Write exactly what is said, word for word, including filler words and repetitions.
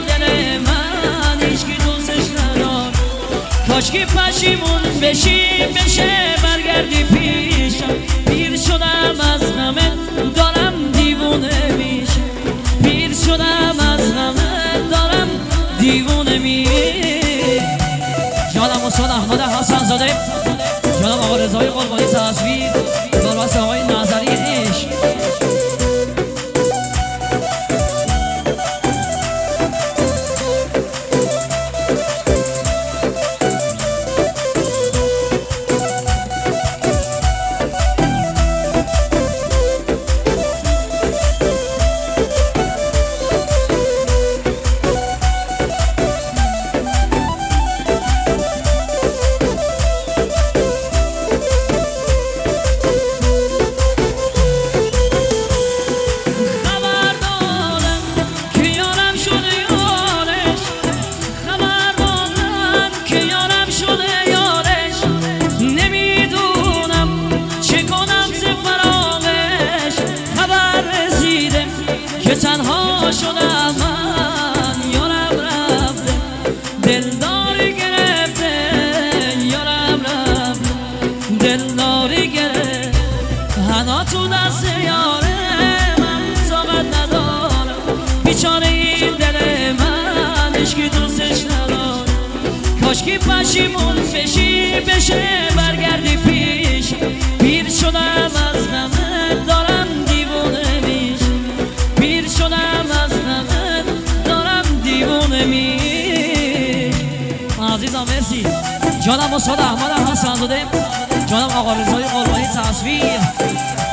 دل من هیچکی دوستش ندار. کاش که پشیمون بشی بشه برگردی پیشم. پیر شدم از همه دارم دیوونه میشه. پیر شدم از همه دارم دیوونه میشه. جانم استاد احمد حسن زاده، جانم آقا رضای قربانی تصویر، داربست آقای نظری عشق. که تنها شدم من، یارم رفته دلداری گرفته، یارم رفته دلداری گرفته. هنا تو دست یاره من طاقت ندارم. بیچاره این دل من هیچکی دوستش نداره. کاش که پشیمون بشی بشه برگردی پیش. پیر شدم از همه دارم دیوونه میشه. پیر شدم از همه دارم دیوونه میشه. عزیزم مرسی. جانم استاد احمد حسن زاده، جانم آقا رضای قربانی تصویر.